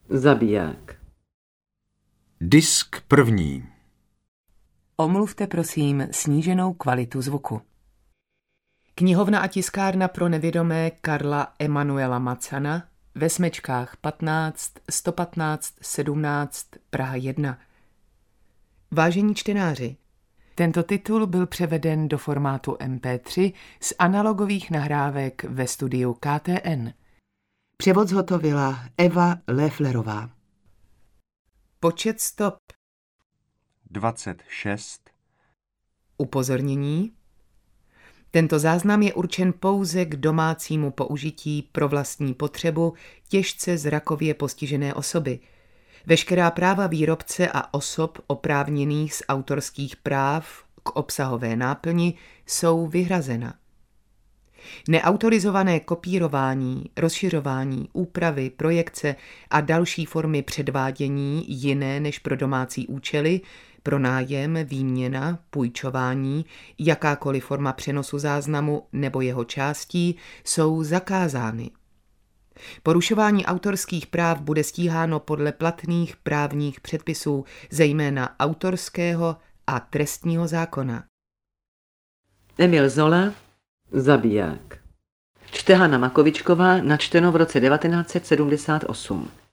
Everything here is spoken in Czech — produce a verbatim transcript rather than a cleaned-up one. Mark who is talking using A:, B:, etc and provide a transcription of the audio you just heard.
A: Zabiják.
B: Disk první.
C: Omluvte prosím sníženou kvalitu zvuku. Knihovna a tiskárna pro nevědomé Karla Emanuela Macana ve Smečkách patnáct, sto patnáct, sedmnáct, Praha jedna. Vážení čtenáři, tento titul byl převeden do formátu em pé tři z analogových nahrávek ve studiu K T N. Převod zhotovila Eva Léflerová. Počet stop
B: dvacet šest.
C: Upozornění. Tento záznam je určen pouze k domácímu použití pro vlastní potřebu těžce zrakově postižené osoby. Veškerá práva výrobce a osob oprávněných z autorských práv k obsahové náplni jsou vyhrazena. Neautorizované kopírování, rozšiřování, úpravy, projekce a další formy předvádění jiné než pro domácí účely, pronájem, výměna, půjčování, jakákoliv forma přenosu záznamu nebo jeho částí jsou zakázány. Porušování autorských práv bude stíháno podle platných právních předpisů, zejména autorského a trestního zákona.
A: Emil Zola, Zabiják. Čte Hana Makovičková, načteno v roce devatenáct set sedmdesát osm.